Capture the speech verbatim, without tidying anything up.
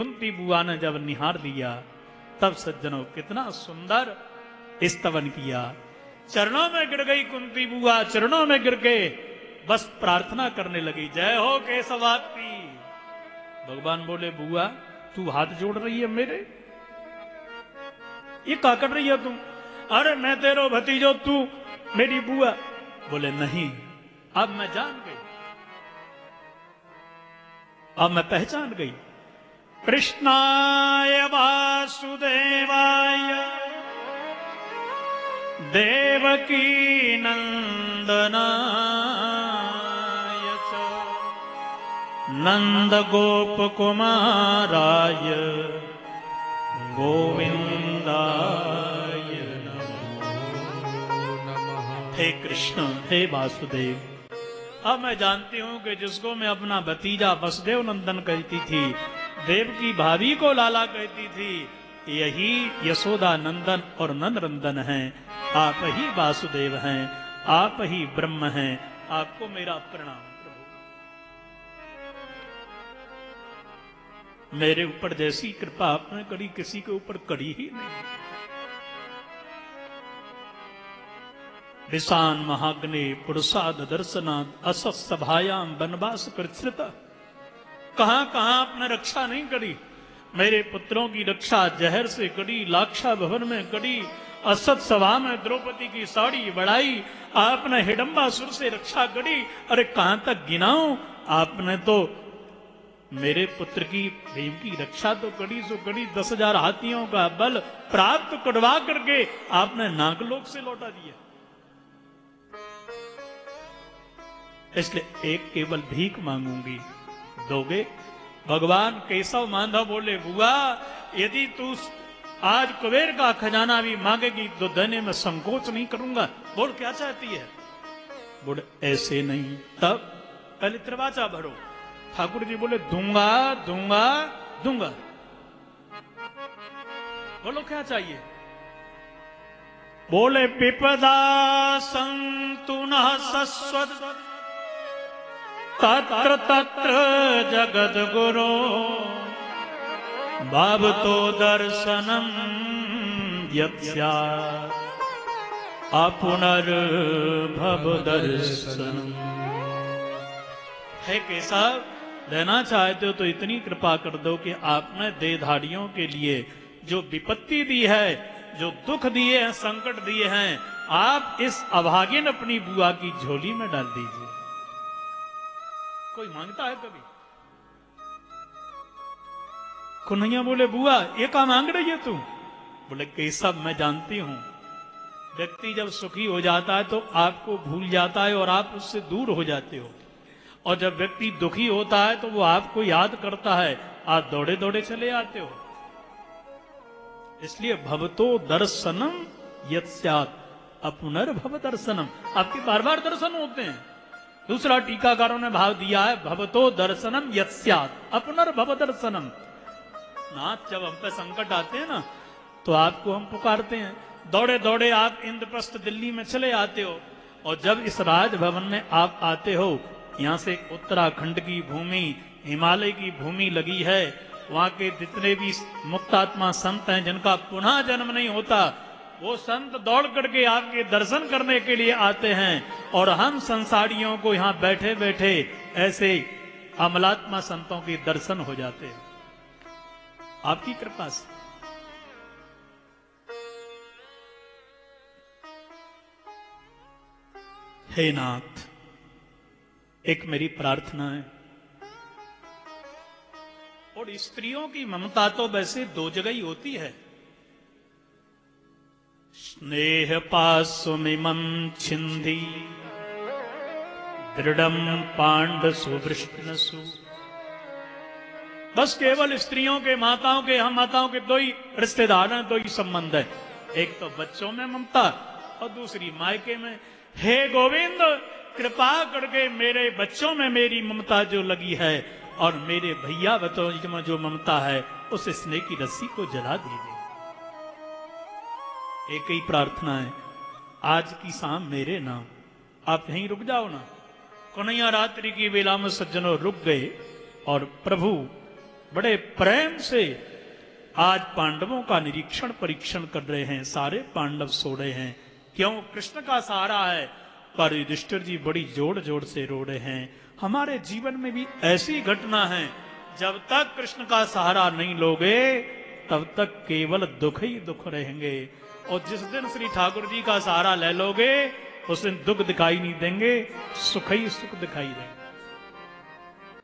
कुंती बुआ ने जब निहार दिया तब सज्जनों कितना सुंदर स्तवन किया। चरणों में गिर गई कुंती बुआ, चरणों में गिर के बस प्रार्थना करने लगी, जय हो केशवात की। भगवान बोले, बुआ तू हाथ जोड़ रही है मेरे, ये क्या कर रही है तुम? अरे मैं तेरो भतीजो, तू मेरी बुआ। बोले नहीं, अब मैं जान गई, अब मैं पहचान गई। कृष्णाय वासुदेवाय देवकी नंदनाय च नंद गोप कुमाराय गोविंदाय नमः। हे कृष्ण, हे वासुदेव, अब मैं जानती हूं कि जिसको मैं अपना भतीजा वसुदेव नंदन कहती थी, देव की भाभी को लाला कहती थी, यही यशोदा नंदन और नंद नंदन हैं। आप ही वासुदेव हैं, आप ही ब्रह्म हैं, आपको मेरा प्रणाम प्रभु। मेरे ऊपर जैसी कृपा आपने करी, किसी के ऊपर करी ही नहीं। विशान महाग्नि पुरुषाद दर्शनाद असत सभायाम वनवास कृत। कहां कहां आपने रक्षा नहीं करी। मेरे पुत्रों की रक्षा जहर से करी, लाक्षा भवन में करी, असत सभा में द्रौपदी की साड़ी बढ़ाई, आपने हिडंबासुर से रक्षा करी। अरे कहां तक गिनाऊं? आपने तो मेरे पुत्र की भीम की रक्षा तो करी सो करी, दस हजार हाथियों का बल प्राप्त करवा करके आपने नागलोक से लौटा दिया। इसलिए एक केवल भीख मांगूंगी, दोगे? भगवान केशव माधव बोले, बुआ यदि तू आज कुबेर का खजाना भी मांगेगी तो देने में संकोच नहीं करूंगा। बोल क्या चाहती है? बोले ऐसे नहीं। तब पहले त्रिवाचा भरो। ठाकुर जी बोले, दूंगा दूंगा दूंगा। बोलो क्या चाहिए? बोले पिपदा संतु न सस्वत तत्र तत्र जगद गुरो भाव तो दर्शनम यत्स्या अपुनर्भव दर्शनम। है केशव, लेना चाहते हो तो इतनी कृपा कर दो कि आपने देहधारियों के लिए जो विपत्ति दी है, जो दुख दिए हैं, संकट दिए हैं, आप इस अभागिन अपनी बुआ की झोली में डाल दीजिए। कोई मांगता है कभी? कन्हैया बोले, बुआ ये क्या मांग रही है तू? बोले केशव, मैं जानती हूं व्यक्ति जब सुखी हो जाता है तो आपको भूल जाता है और आप उससे दूर हो जाते हो, और जब व्यक्ति दुखी होता है तो वो आपको याद करता है, आप दौड़े दौड़े चले आते हो। इसलिए भवतो दर्शनम यत्स्यात् अपुनर्भव दर्शनम, आपके बार बार दर्शन होते हैं। दूसरा टीकाकारों ने भाव दिया है, भवतो दर्शनम यत्स्यात् अपुनर्भव दर्शनम। नाथ, जब हम पे संकट आते हैं ना तो आपको हम पुकारते हैं, दौड़े दौड़े आप इंद्रप्रस्थ दिल्ली में चले आते हो, और जब इस राजभवन में आप आते हो, यहाँ से उत्तराखंड की भूमि, हिमालय की भूमि लगी है, वहां के जितने भी मुक्तात्मा संत हैं जिनका पुनः जन्म नहीं होता, वो संत दौड़ करके आपके दर्शन करने के लिए आते हैं, और हम संसारियों को यहाँ बैठे बैठे ऐसे अमलात्मा संतों के दर्शन हो जाते हैं आपकी कृपा से। हे नाथ, एक मेरी प्रार्थना है, और स्त्रियों की ममता तो वैसे दो जगह ही होती है। स्नेह पासुमिमं छिंदी दृढ़म पांडसु वृष्णसु। बस केवल स्त्रियों के, माताओं के, हम माताओं के दो ही रिश्तेदार हैं, दो ही संबंध है, एक तो बच्चों में ममता और दूसरी मायके में। हे गोविंद, कृपा करके मेरे बच्चों में मेरी ममता जो लगी है और मेरे भैया बतौज में जो ममता है, उस स्नेह की रस्सी को जला दीजिए। एक ही प्रार्थना है, आज की शाम मेरे नाम। आप यहीं रुक जाओ ना। कन्हैया रात्रि की वेला में सज्जनों रुक गए और प्रभु बड़े प्रेम से आज पांडवों का निरीक्षण परीक्षण कर रहे हैं। सारे पांडव सो रहे हैं, क्यों? कृष्ण का सहारा है। पर युधिष्ठिर जी बड़ी जोड़ जोड़ से रो रहे हैं। हमारे जीवन में भी ऐसी घटना है, जब तक कृष्ण का सहारा नहीं लोगे तब तक केवल दुख ही दुख रहेंगे, और जिस दिन श्री ठाकुर जी का सहारा ले लोगे उस दिन दुख दिखाई नहीं देंगे, सुख ही सुख दिखाई देंगे।